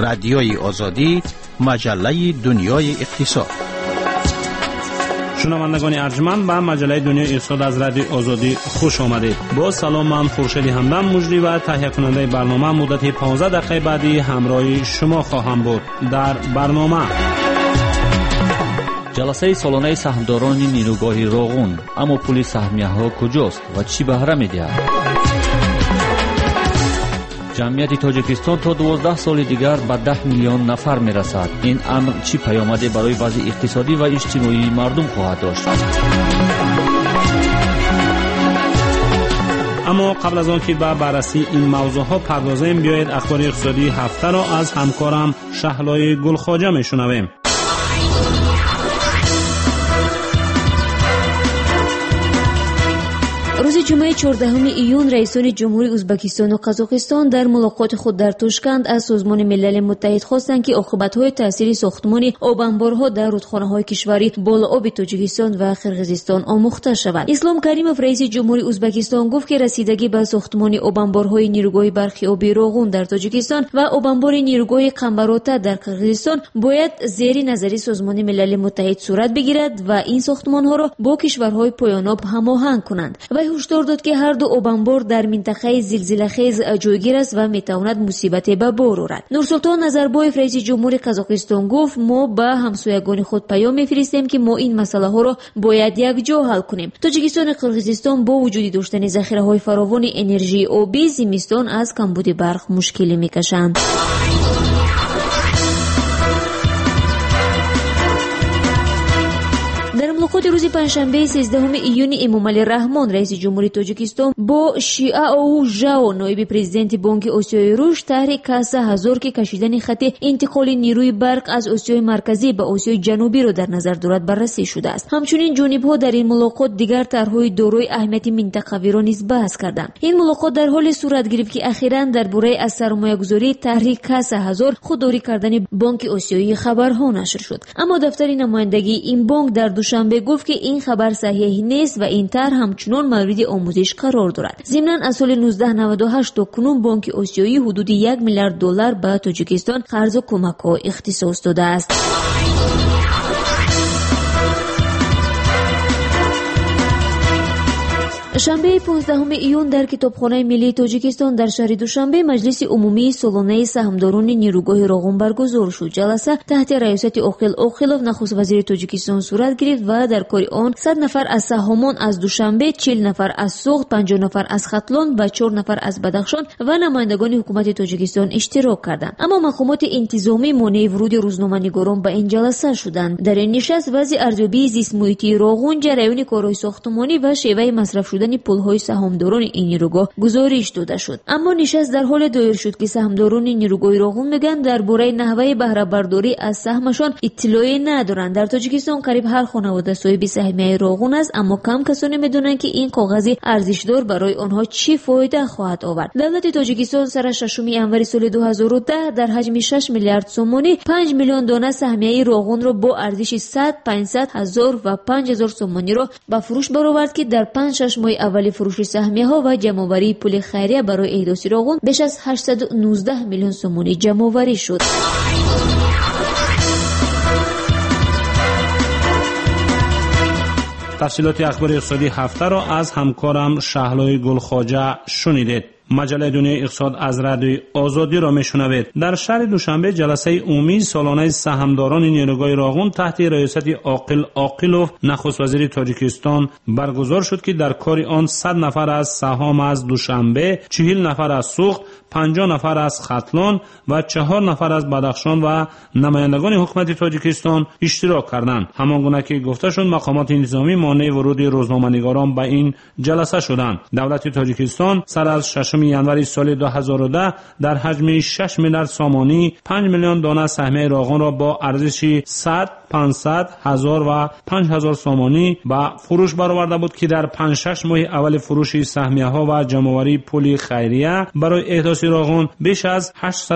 رادیوی آزادی، مجله دنیای اقتصاد. شنوندگان ارجمند به مجله دنیای اقتصاد از رادیو آزادی خوش آمدید. با سلام، من خورشید همدم مجری و تهیه کننده برنامه مدت 15 دقیقه بعدی همراه شما خواهم بود. در برنامه جلسه سالانه سهامداران نیروگاه راغون، اما پول سهمیه‌ها کجاست و چی بهره می‌دهد؟ جمعیت تاجیکستان تا 12 سال دیگر به 10 میلیون نفر میرسد. این امر چی پیامدی برای وضع اقتصادی و اجتماعی مردم خواهد داشت؟ اما قبل از آن که به بررسی این موضوع ها پردازیم، بیایید اخبار اقتصادی هفته را از همکارم شهلای گلخواجه میشنویم. روز جمعه 14 ایون رئیسان جمهوری ازبکستان و قزاقستان در ملاقات خود در توشکند از سازمان ملل متحد خواستند که عاقبت‌های تأثیر ساختمان آبانبارها در رودخانه‌های کشوری بالآب تاجیکستان و قرقیزستان آموخته شود. اسلام کریموف رئیس جمهوری ازبکستان گفت که رسیدگی به ساختمان آبانبارهای نیروگاه برخی آبی راغون در تاجیکستان و آبانبار نیروگاه قمبراتا در قرقیزستان باید زیر نظر سازمان ملل متحد صورت بگیرد و این ساختمان‌ها را با کشورهای پایان‌آب هماهنگ کنند. هشدار داد که هر دو آبانبار در منطقه زلزله‌خیز جایگیر است و میتواند مصیبت به بار آورد. نورسلطان نظربایف رئیس جمهور قزاقستان گفت ما به همسایگان خود پیام می‌فرستیم که ما این مسئله ها را باید یکجا حل کنیم. تاجیکستان و قرقیزستان با وجود داشتن ذخیره‌های فراوان انرژی آبی زمستان از کمبود برق مشکلی می‌کشند. ملاقات روز پنجشنبه 13 ایون امامعلی رحمان رئیس جمهوری تاجیکستان با شیعاو ژائو نایب پرزیدنت بانک آسیای رشد طرح کاسه هزار که کشیدن خط انتقال نیروی برق از آسیای مرکزی به آسیای جنوبی را در نظر دارد بررسی شده است. همچنین جانب‌ها در این ملاقات دیگر طرح‌های دارای اهمیت منطقه‌ای را نیز بحث کردند. این ملاقات در حال صورت گرفت که اخیراً درباره از سرمایه‌گذاری طرح کاسه هزار خودداری کردن بانک آسیایی خبرها نشر شد. اما دفتر نمایندگی این بانک در دوشنبه گفت که این خبر صحیح نیست و این طرح همچنان مورد آموزش قرار دارد. ضمناً از سال 1998 تا کنون بانک آسیایی حدود 1 میلیارد دلار به تاجیکستان قرض و کمک‌ها اختصاص داده است. شنبه 15 ایون در کتابخانه ملی تاجیکستان در شهر دوشنبه مجلس عمومی سالانه سهامداران نیروگاه راغون برگزار شد. جلسه تحت ریاست عاقل عاقلوف نخست وزیر تاجیکستان صورت گرفت و در کار آن 100 نفر از سهامان از دوشنبه، 40 نفر از سوخت، 50 نفر از ختلان و 4 نفر از بدخشان و نمایندگان حکومت تاجیکستان اشتراک کردند. اما مقامات انتظامی مانع ورود روزنامه‌نگاران به این جلسه شدند. در این نشست وضع ارزیابی زیست محیطی راغون، جریان کارهای ساختمانی و شیوه مصرف شدن پولهای سهامداران این نیروگاه گزارش داده شد. اما نشست در حال دایر شد که سهامداران نیروگاه راغون میگن درباره نحوه بهره برداری از سهمشان اطلاعی ندارند. در تاجیکستان قریب هر خانواده صاحب سهمیه راغون است، اما کم کسانی میدونن که این کاغذ ارزشدار برای آنها چی فایده خواهد آورد. دولت تاجیکستان سر 6 ینوری سال 2010 در حجم 6 میلیارد سومانی 5 میلیون دانه سهمیه راغون را با ارزش 100، 500 هزار و 5000 سومانی را به فروش برآورد که در 5-6 ماه اول فروش سهمیه ها و جمع‌آوری پول خیریه برای احداث راغون بیش از 819 میلیون سومانی جمع‌آوری شد. تفصیلات اخبار اقتصادی هفته را از همکارم شهلای گلخواجه شنیدید. مجله دنیای اقتصاد از رادیو آزادی را میشنوید. در شهر دوشنبه جلسه عمومی سالانه سهامداران نیروگاه راغون تحت ریاست عاقل عاقلوف نخست وزیر تاجیکستان برگزار شد که در کار آن 100 نفر از سهام از دوشنبه، 40 نفر از سوخت، 50 نفر از ختلان و 4 نفر از بدخشان و نمایندگان حکومت تاجیکستان اشتراک کردند. همانگونه که گفته شد مقامات انتظامی مانع ورود روزنامه‌نگاران به این جلسه شدند. دولت تاجیکستان سر از 6 ینوری سال 2010 در حجم 6 میلیارد سومانی 5 میلیون دانه سهمیه راغون را با ارزش 100، 500 1000 و 5000 سامانی به فروش برآورده بود که در 5-6 ماه اول فروش سهمیه ها و جمع‌آوری پول خیریه برای احداث راغون بیش از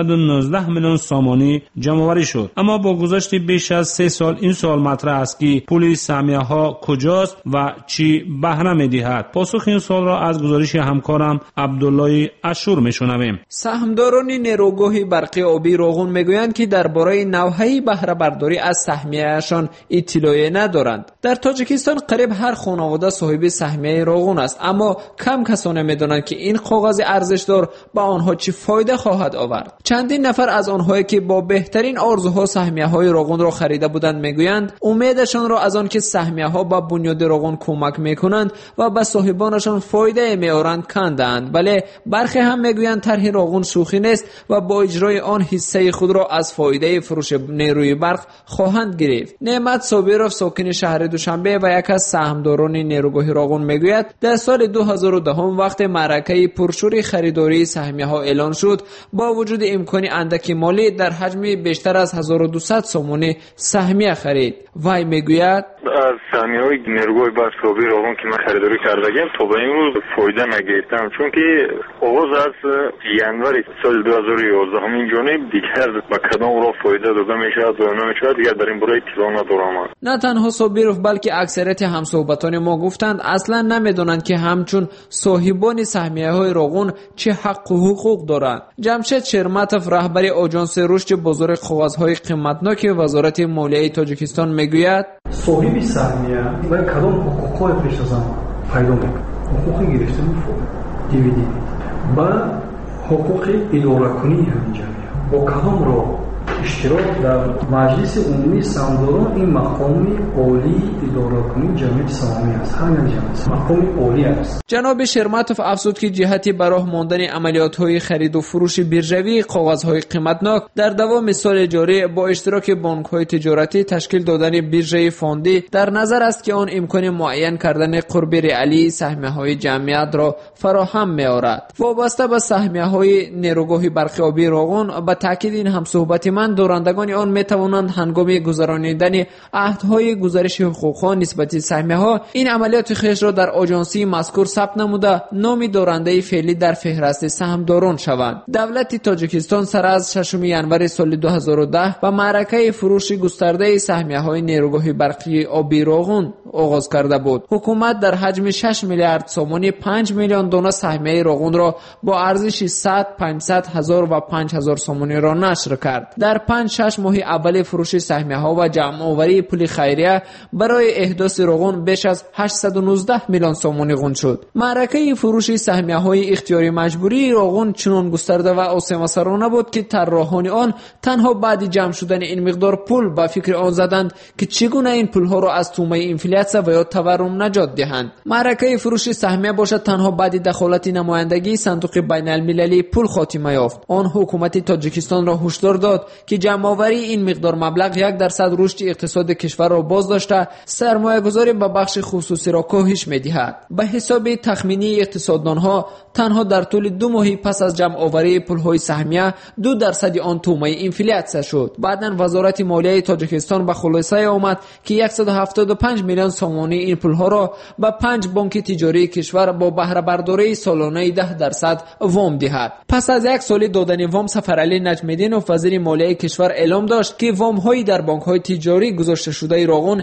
819 میلیون سامانی جمع‌آوری شد. اما با گذشت بیش از 3 سال این سوال مطرح است که پول سهمیه ها کجاست و چی بهره می‌دهد. پاسخ این سوال را از گزارش همکارم عبدالله اشور میشنویم. سهامداران نیروگاه برقی آبی راغون میگویند که درباره نوحه بهره برداری از سهمیه‌شان اطلاعی ندارند. در تاجیکستان قریب هر خانواده صاحب سهمیه راغون است، اما کم کسانی میدانند که این کاغذ ارزشدار به آنها چه فایده خواهد آورد. چندین نفر از آنهایی که با بهترین آرزوها سهمیه‌های راغون را خریده بودند میگویند امیدشان را از آن که سهمیه‌ها به بنیاد راغون کمک میکنند و به صاحبانشان فایده میآورند کندند. بله، برخی هم میگویند طرح راغون شوخی نیست و با اجرای آن حصه خود را از فایده فروش نیروی برق خواهند گرفت. نعمت صابرов ساکن شهر دوشنبه و یک از سهامداران نیروگاه راغون میگوید در سال 2010 وقت معرکه پرشور خریداری سهمیه‌ها اعلان شد، با وجود امکان اندک مالی در حجم بیشتر از 1200 سامانی سهمیه خرید. وی میگوید از سهمیه‌های نیروگاه برق آبی راغون که من خریداری کردم تا به امروز فایده نگرفتم، چون که آغاز از ینور سال 2011 همین جانب دیگر با کدام را فایده داده میشود و نمیشود دیگر در این باره اطلاع ندارم. نه تنها صابرov بلکه اکثریت همصحبتان ما گفتند اصلا نمیدونند که همچون صاحبان سهمیه‌های راغون چه حق و حقوق دارند. جمشید شرمتov رهبر آژانس رشد بازار کاغذهای قیمتناک وزارت مالیه تاجیکستان میگوید صاحب سهمیه باید کدام حقوق‌های پیش از آن پیدا می‌کند. حقوق گرفتن دیویدند با حقوق اداره کنی همین جمعیت با کدام را اشتراک در مجلس عمومی سهامداران این مقام عالی اداره کنی جمعیت سهامی است. همین جمعیت مقام عالی است. جناب شرمتov افزود که جهتی برای ماندن عملیات‌های خرید و فروش بیرژوی کاغذهای قیمتناک در دوام سال جاری با اشتراک بانک‌های تجارتی تشکیل دادن بیرژه فاندی در نظر است که آن امکان معین کردن قرب ریالی سهمیه‌های جمعیت را فراهم می‌آورد. وابسته به سهمیه‌های نیروگاه برق آبی راغون با تاکید این همصحبت من دارندگان آن می توانند هنگام گذراندن عهدهای گزارش حقوق‌ها نسبت سهمیه‌ها این عملیات خویش را در آژانسی مذکور ثبت نموده نام دارنده فعلی در فهرست سهامداران شوند. دولت تاجیکستان سر از 6 ینور سال 2010 با معرکه فروش گسترده سهمیه‌های نیروگاه برقی آبی راغون آغاز کرده بود. حکومت در حجم 6 میلیارد سامانی 5 میلیون دانه سهمیه راغون را با ارزش 100 500 هزار و 5000 سامانی را نشر کرد. در 5-6 ماه اول فروش سهمیه‌ها و جمع‌آوری پول خیریه برای احداث راغون بیش از 819 میلیون سامانی غون شد. معرکه فروش سهمیه‌های اختیاری مجبوری راغون چنان گسترده و آسیم‌سرانه بود که طراحان آن تنها بعد جمع شدن این مقدار پول با فکر آن زدند که چگونه این پول‌ها را از تومه انفلاسیون و یا تورم نجات دهند. معرکه فروش سهمیه باشد تنها بعد دخالت نمایندگی صندوق بین‌المللی پول خاتمه یافت. آن حکومت تاجیکستان را هشدار داد که جمع‌آوری این مقدار مبلغ 1% رشد اقتصاد کشور را باز داشته سرمایه‌گذاری به بخش خصوصی را کاهش می‌دهد. به حساب تخمینی اقتصاددانها تنها در طول 2 ماه پس از جمع‌آوری پول‌های سهمیه 2% آن تومه انفلاسیون شد. بعداً وزارت مالیه تاجیکستان به خلاصه آمد که 175 میلیون سامانی این پول‌ها را به 5 بانک تجاری کشور با بهره برداری سالانه 10% وام دهد. پس از 1 سال دادن وام سفرعلی نجمیدینوف وزیر مالیه کشور اعلام داشت که وام‌های در بانک‌های تجاری گذاشته شده راغون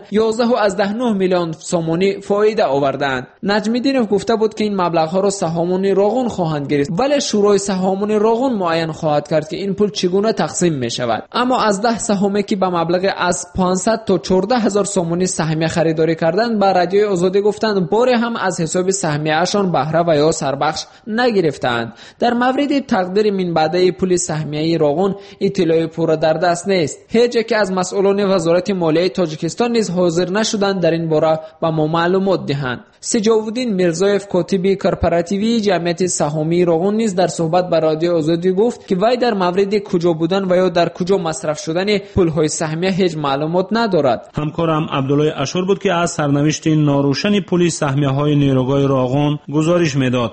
11.9 میلیون سامانی فایده آوردند. نجمیدینوف گفته بود که این مبلغ‌ها را سهامان راغون خواهند گرفت، ولی شورای سهامان راغون معین خواهد کرد که این پول چگونه تقسیم می‌شود. اما از 10 سهامی که به مبلغ از 500 تا 14000 سامانی سهمیه خریداری کردند به رادیوی آزادی گفتند باری هم از حساب سهمیه‌شان بهره و یا سربخش نگرفتند. در مورد تقدیر من بعده پول سهمیه راغون اطلاع پورا در دست نیست. هیچ یک از مسئولان وزارت مالیه تاجیکستان نیز حاضر نشدند در این باره به ما معلومات دهند. سجاودین میرزایف کاتب کورپوراتیوی جمعیت سهامی راغون نیز در صحبت با رادیو آزادی گفت که وی در مورد کجا بودن و یا در کجا مصرف شدن پول‌های سهمیه هیچ معلومات ندارد. همکارم عبدالله اشور بود که از سرنوشت ناروشن پول سهمیه‌های نیروگاه راغون گزارش میداد.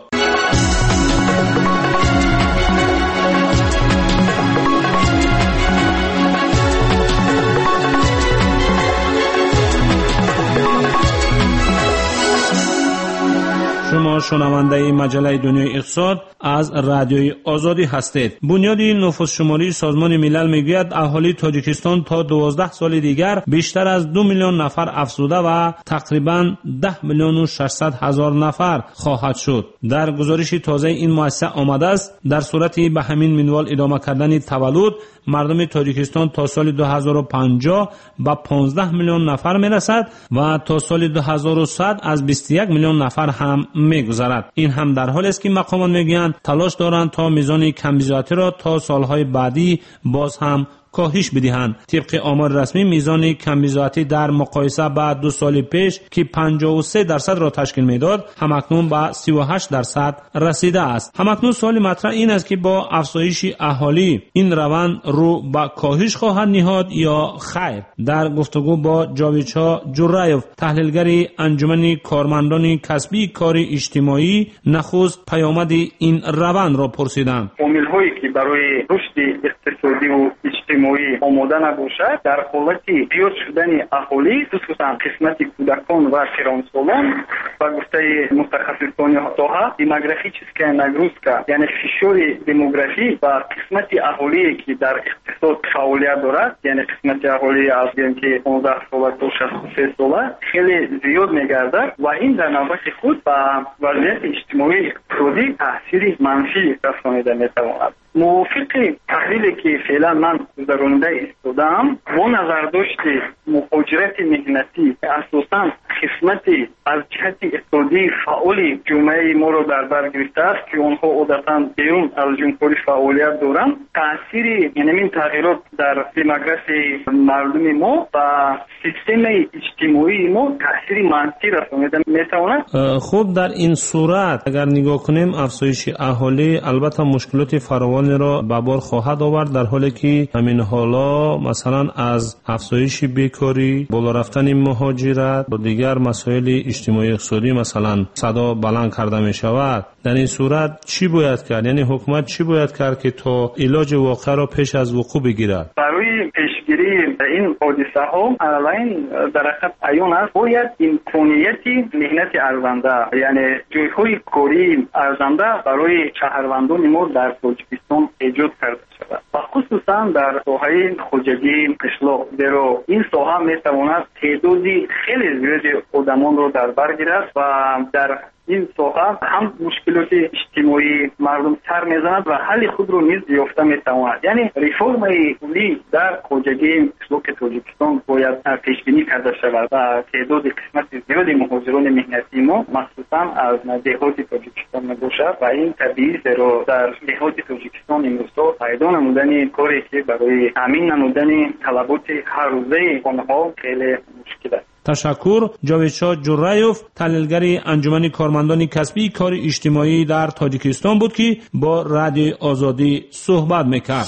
شنونده مجله دنیای اقتصاد از رادیوی آزادی هستید. بنیاد نفوس شماری سازمان ملل میگوید اهالی تاجیکستان تا 12 سال دیگر بیشتر از 2 میلیون نفر افزوده و تقریبا 10 میلیون و 600 هزار نفر خواهد شد. در گزارش تازه این مؤسسه آمده است در صورتی به همین منوال ادامه کردن تولد مردم تاجیکستان تا سال 2050 به 15 میلیون نفر میرسد و تا سال 2100 از 21 میلیون نفر هم میگذرد. این هم در حالی است که مقامات میگویند تلاش دارند تا میزان کمبیزاتی را تا سالهای بعدی باز هم کاهش بدهند. طبق آمار رسمی میزان کمبیزاتی در مقایسه با 2 سال پیش که 53% را تشکیل میداد همکنون به 38% رسیده است. همکنون سوال مطرح این است که با افزایش اهالی این روند رو به کاهش خواهد نهاد یا خیر؟ در گفتگو با جاویدشاه جرایف تحلیلگر انجمن کارمندان کسبی کار اجتماعی نخست پیامد این روند را پرسیدم. عامل‌هایی که برای رشد اقتصادی و اجتماعی آماده نباشد در حالت زیاد شدن اهالی خصوصا قسمت کودکان و پیرانسالان و گفته متخصصان ساحه دموگرافی چیز که نگروزکا یعنی فشار دموگرافی و قسمت اهالی که در اقتصاد فعالیت دارد یعنی قسمت اهالی از که 15 ساله تا 63 ساله خیلی زیاد میگردد و این در نوبت خود به وضعیت اجتماعی اقتصادی تاثیر منفی رسانیده میتواند. موافق تحلیلی که فعلا من گذرانده ایستادم با نظرداشت مهاجرت مهنتی اساساً قسمت از جهت اقتصادی فعال جامعه ما را در بر گرفته است که آنها عادتاً بیرون از جمهوری فعالیت دارند. تاثیر این تغییرات در دموگرافی مردم ما و سیستم اجتماعی ما تاثیر منفی رسانیده میتواند. خب در این صورت اگر نگاه کنیم افزایش اهالی البته مشکلات فراوان را به بار خواهد آورد در حالی که همین حالا مثلا از افزایش بیکاری، بالا رفتن مهاجرت و دیگر مسائل اجتماعی اقتصادی مثلا صدا بلند کرده می شود. در این صورت چی باید کرد؟ یعنی حکومت چی باید کرد که تا علاج واقع را پیش از وقوع بگیرد؟ برای پیشگیری این حادثه ها اولین در خط عیان است باید امکانیت مهنت ارزنده یعنی جایهای کاری ارزنده برای شهروندان ما در تاجیکستان ایجاد کرده شود و خصوصا در ساحه خوجگی قشلاق زیرا این ساحه میتواند تعداد خیلی زیاد آدمان را در بر گیرد و در این ساحه هم مشکلات اجتماعی مردم سر میزند و حل خود رو نیز یافته میتواند. یعنی رفرم کلی در خوجگی قشلاق تاجیکستان باید پیشبینی کرده شود و تعداد قسمت زیادی مهاجران مهنتی ما مخصوصا از دهات تاجیکستان میباشد و این طبیعی زیرا در دهات تاجیکستان امروزها پیدا نمودن کاری که برای تامین نمودن طلبات هر روزه آنها خیلی مشکل است. تشکر. جاویدشاه جرایف تحلیلگر انجمن کارمندان کسبی کار اجتماعی در تاجیکستان بود که با رادیوی آزادی صحبت میکرد.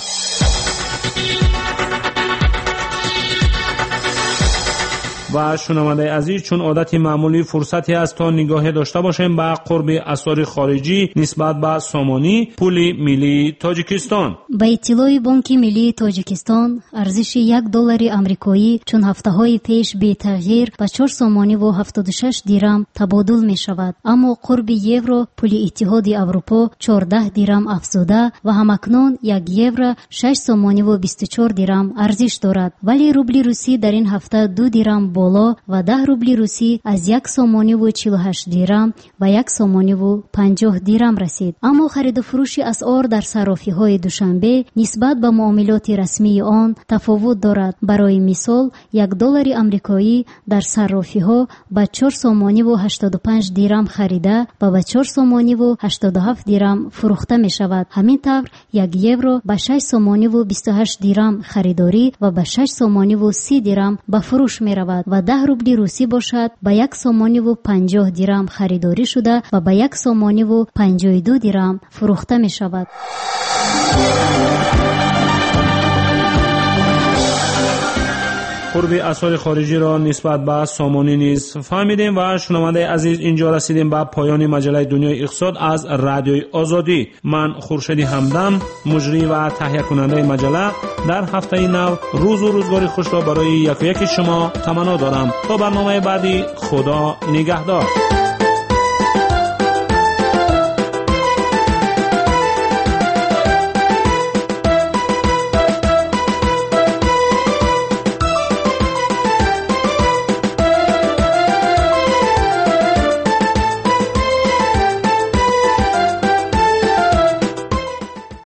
و شنونده عزیز چون عادت معمولی فرصتی است تا نگاهی داشته باشیم به قرب اسعار خارجی نسبت به سامانی پول ملی تاجیکستان. با اطلاع بانک ملی تاجیکستان ارزش $1 آمریکایی چون هفته‌های پیش بی تغییر به 4 سامانی و 76 دیرم تبادل می شود، اما قرب یورو پول اتحاد اروپا 14 دیرم افزوده و همکنون 1 یورو 6 سامانی و 24 دیرم ارزش دارد، ولی روبل روسی در این هفته 2 دیرم بالا و 10 روبل روسی از 1 سامانی و 48 دیرم و 1 سامانی و 50 دیرم رسید. اما خرید و فروش اسعار در صرافی‌های دوشنبه نسبت به معاملات رسمی آن تفاوت دارد. برای مثال $1 آمریکایی در صرافی‌ها با 4 سامانی و 85 دیرم خریده و با 4 سامانی و 87 دیرم فروخته می شود. همین طور 1 یورو با 6 سامانی و 28 دیرم خریداری و با 6 سامانی و 30 دیرم به فروش می رود و 10 روبل روسی باشد با 1 سامانی و 50 دیرم خریداری شده و با 1 سامانی و 52 دیرم فروخته می شود. قرب اسعار خارجی را نسبت به سامانی نیز فهمیدیم و شنونده عزیز اینجا رسیدیم به پایان مجله دنیای اقتصاد از رادیوی آزادی. من خورشید همدم مجری و تهیه کننده مجله در هفته نو روز و روزگاری خوش را برای یک و یک شما تمنا دارم. تا برنامه بعدی خدا نگهدار.